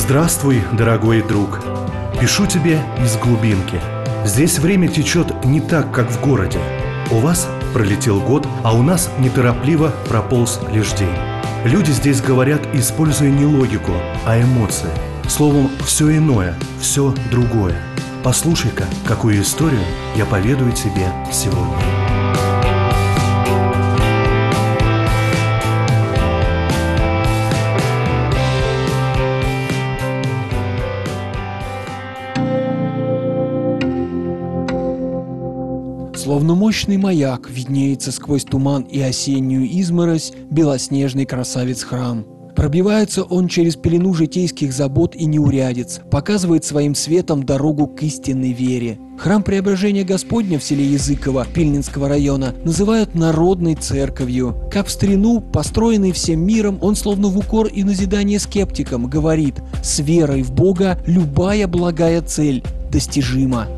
Здравствуй, дорогой друг. Пишу тебе из глубинки. Здесь время течет не так, как в городе. У вас пролетел год, а у нас неторопливо прополз лишь день. Люди здесь говорят, используя не логику, а эмоции. Словом, все иное, все другое. Послушай-ка, какую историю я поведаю тебе сегодня. Словно мощный маяк виднеется сквозь туман и осеннюю изморозь белоснежный красавец-храм. Пробивается он через пелену житейских забот и неурядиц, показывает своим светом дорогу к истинной вере. Храм Преображения Господня в селе Языково Пильнинского района называют народной церковью. Как в старину, построенный всем миром, он словно в укор и назидание скептикам говорит: «С верой в Бога любая благая цель достижима».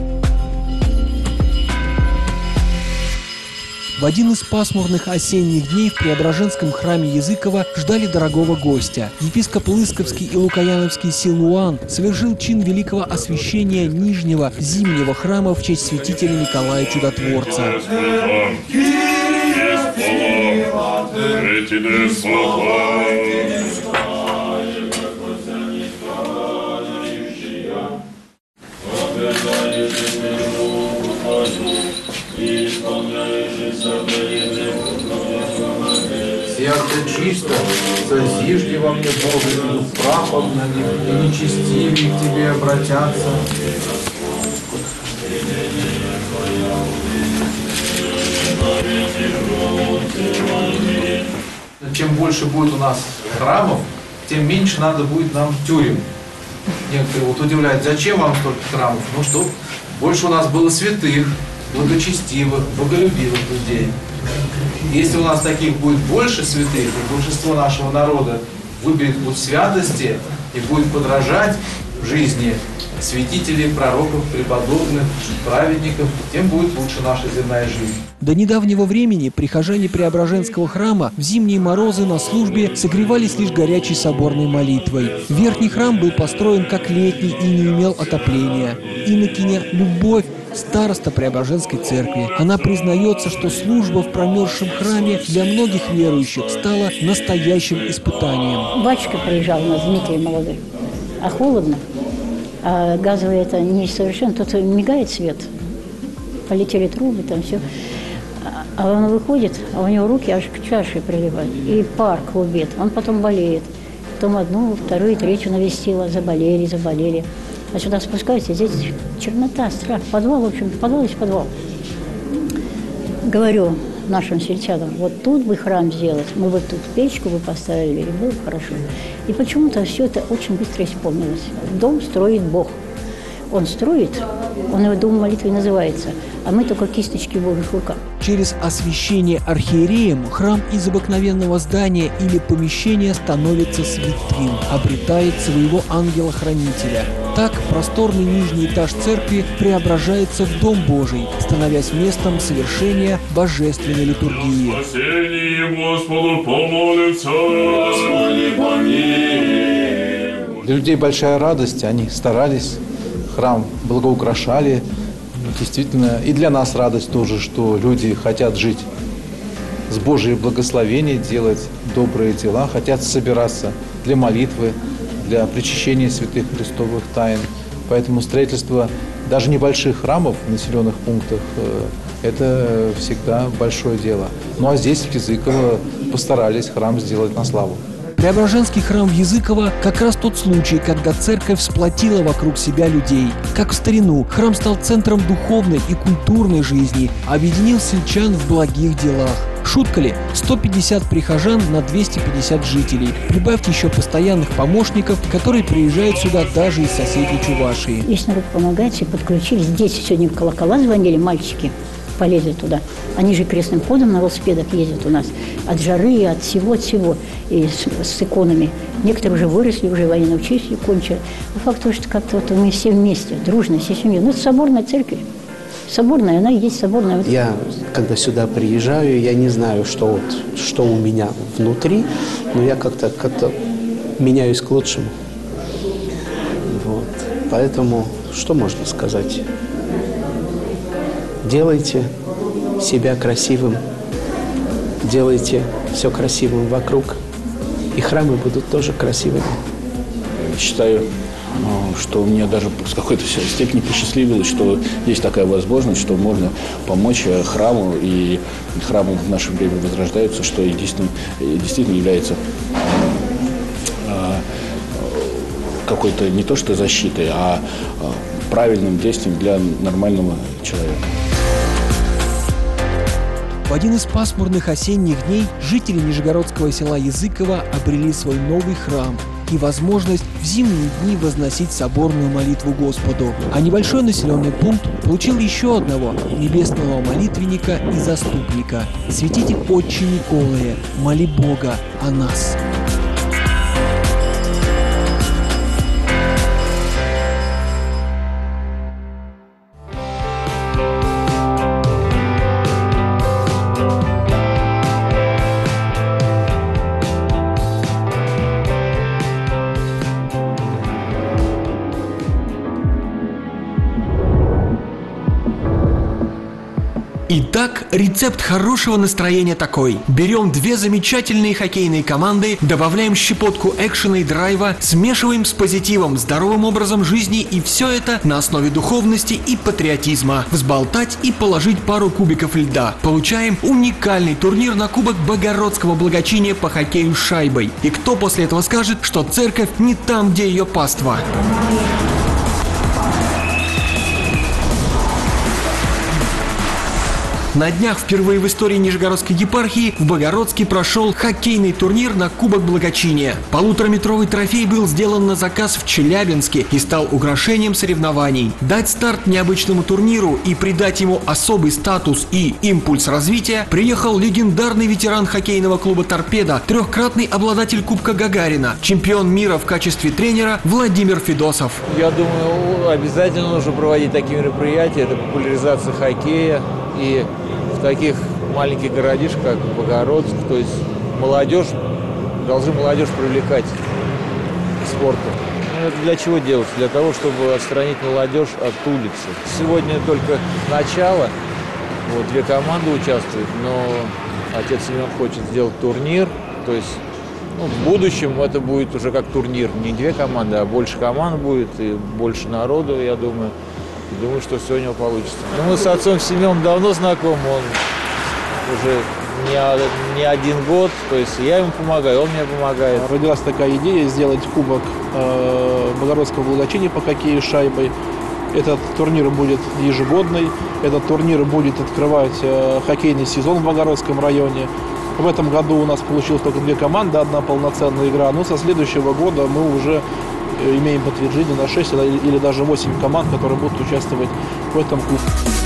В один из пасмурных осенних дней в Преображенском храме Языково ждали дорогого гостя. Епископ Лысковский и Лукояновский Силуан совершил чин великого освящения Нижнего зимнего храма в честь святителя Николая Чудотворца. Сердце чисто, созижди во мне, Боже, и прахом на них, и нечестивые к Тебе обратятся. Чем больше будет у нас храмов, тем меньше надо будет нам тюрем. Некоторые вот удивляют, зачем вам столько храмов? Ну что, больше у нас было святых, благочестивых, боголюбивых людей. Если у нас таких будет больше святых, и большинство нашего народа выберет путь святости и будет подражать в жизни святителей, пророков, преподобных, праведников, тем будет лучше наша земная жизнь. До недавнего времени прихожане Преображенского храма в зимние морозы на службе согревались лишь горячей соборной молитвой. Верхний храм был построен как летний и не имел отопления. Инокиня Любовь, староста Преображенской церкви. Она признается, что служба в промерзшем храме для многих верующих стала настоящим испытанием. Батюшка приезжал у нас, Дмитрий молодой, а холодно, а газовый это несовершенно, тут мигает свет, полетели трубы, там все. А он выходит, а у него руки аж к чаше приливают, и пар клубит, он потом болеет. Потом одну, вторую, третью навестила, заболели. А сюда спускаются, здесь чернота, страх, подвал, в общем, подвал есть подвал. Говорю нашим сельчанам, вот тут бы храм сделать, мы бы тут печку бы поставили, и было бы хорошо. И почему-то все это очень быстро исполнилось. Дом строит Бог. Он строит, он его дом молитвы называется, а мы только кисточки в Божьих руках. Через освящение архиереем храм из обыкновенного здания или помещения становится святым, обретает своего ангела-хранителя. Так просторный нижний этаж церкви преображается в Дом Божий, становясь местом совершения божественной литургии. Господу помолимся, Господи помилуй. Для людей большая радость, они старались, храм благоукрашали. Действительно, и для нас радость тоже, что люди хотят жить с Божьей благословением, делать добрые дела, хотят собираться для молитвы, для причащения святых христовых тайн. Поэтому строительство даже небольших храмов в населенных пунктах – это всегда большое дело. Ну а здесь, в Языково, постарались храм сделать на славу. Преображенский храм в Языково – как раз тот случай, когда церковь сплотила вокруг себя людей. Как в старину, храм стал центром духовной и культурной жизни, объединил сельчан в благих делах. Шутка ли? 150 прихожан на 250 жителей. Прибавьте еще постоянных помощников, которые приезжают сюда даже из соседней Чувашии. Весь народ помогает, все подключились. Дети сегодня в колокола звонили, мальчики полезли туда. Они же крестным ходом на велосипедах ездят у нас. От жары, от всего. И с иконами. Некоторые уже выросли, уже они научились и кончили. Но факт то, что как-то вот мы все вместе, дружно, все семьи. Ну, это соборная церковь. Соборная, она и есть соборная. Я, когда сюда приезжаю, я не знаю, что у меня внутри, но я как-то меняюсь к лучшему. Поэтому, что можно сказать? Делайте себя красивым, делайте все красивым вокруг, и храмы будут тоже красивыми. Считаю, что мне даже с какой-то степени посчастливилось, что есть такая возможность, что можно помочь храму, и храмы в наше время возрождаются, что действительно является какой-то не то что защитой, а правильным действием для нормального человека. В один из пасмурных осенних дней жители нижегородского села Языково обрели свой новый храм и возможность в зимние дни возносить соборную молитву Господу. А небольшой населенный пункт получил еще одного небесного молитвенника и заступника. Святитель Отче Николае, моли Бога о нас. Итак, рецепт хорошего настроения такой. Берем две замечательные хоккейные команды, добавляем щепотку экшена и драйва, смешиваем с позитивом, здоровым образом жизни, и все это на основе духовности и патриотизма. Взболтать и положить пару кубиков льда. Получаем уникальный турнир на Кубок Богородского благочиния по хоккею с шайбой. И кто после этого скажет, что церковь не там, где ее паства? На днях впервые в истории Нижегородской епархии в Богородске прошел хоккейный турнир на Кубок Благочиния. Полутораметровый трофей был сделан на заказ в Челябинске и стал украшением соревнований. Дать старт необычному турниру и придать ему особый статус и импульс развития приехал легендарный ветеран хоккейного клуба «Торпедо», трехкратный обладатель Кубка Гагарина, чемпион мира в качестве тренера Владимир Федосов. Я думаю, обязательно нужно проводить такие мероприятия. Это популяризация хоккея. И в таких маленьких городишках, как Богородск, то есть должны молодежь привлекать к спорту. Это для чего делать? Для того, чтобы отстранить молодежь от улицы. Сегодня только начало, две команды участвуют, но отец Семен хочет сделать турнир, то есть в будущем это будет уже как турнир, не две команды, а больше команд будет и больше народу, я думаю. Думаю, что все у него получится. Мы с отцом Семеном давно знакомы, он уже не один год, то есть я ему помогаю, он мне помогает. Родилась такая идея сделать Кубок Богородского благочиния по хоккею с шайбой. Этот турнир будет ежегодный, этот турнир будет открывать хоккейный сезон в Богородском районе. В этом году у нас получилось только две команды, одна полноценная игра, но со следующего года мы уже имеем подтверждение на 6 или даже 8 команд, которые будут участвовать в этом клубе.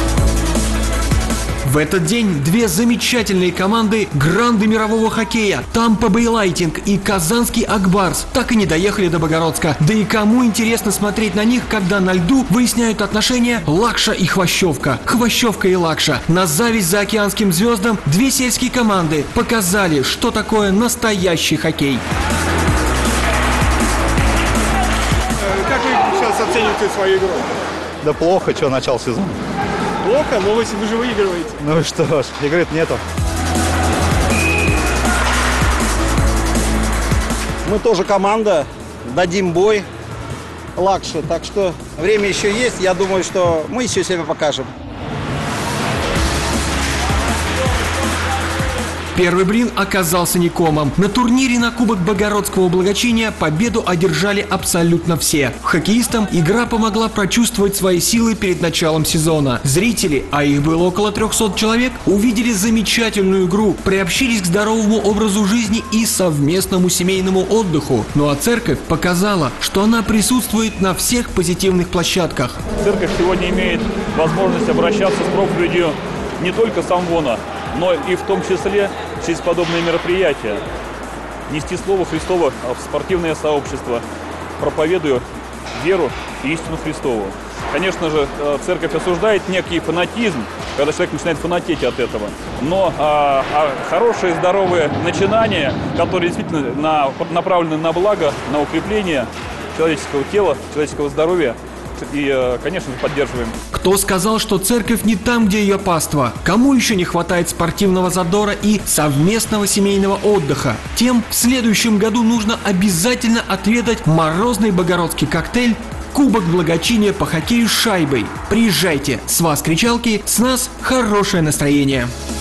В этот день две замечательные команды гранды мирового хоккея Тампа Бэй Лайтинг и Казанский Акбарс так и не доехали до Богородска. Да и кому интересно смотреть на них, когда на льду выясняют отношения Лакша и Хвощевка. Хвощевка и Лакша. На зависть заокеанским звездам две сельские команды показали, что такое настоящий хоккей. Как вы сейчас оцениваете свою игру? Да плохо, что начал сезон. Плохо, но вы же выигрываете. Ну что ж, игры-то нету. Мы тоже команда, дадим бой Лакше, так что время еще есть, я думаю, что мы еще себя покажем. Первый блин оказался некомом. На турнире на Кубок Богородского благочиния победу одержали абсолютно все. Хоккеистам игра помогла прочувствовать свои силы перед началом сезона. Зрители, а их было около 300 человек, увидели замечательную игру, приобщились к здоровому образу жизни и совместному семейному отдыху. Ну а церковь показала, что она присутствует на всех позитивных площадках. Церковь сегодня имеет возможность обращаться с проповедью не только с амвона, но и в том числе через подобные мероприятия. Нести Слово Христово в спортивное сообщество, проповедуя веру и истину Христову. Конечно же, церковь осуждает некий фанатизм, когда человек начинает фанатеть от этого. Но хорошие, здоровые начинания, которые действительно направлены на благо, на укрепление человеческого тела, человеческого здоровья, и, конечно же, поддерживаем. Кто сказал, что церковь не там, где ее паства? Кому еще не хватает спортивного задора и совместного семейного отдыха? Тем в следующем году нужно обязательно отведать морозный богородский коктейль «Кубок благочиния по хоккею с шайбой». Приезжайте, с вас кричалки, с нас хорошее настроение.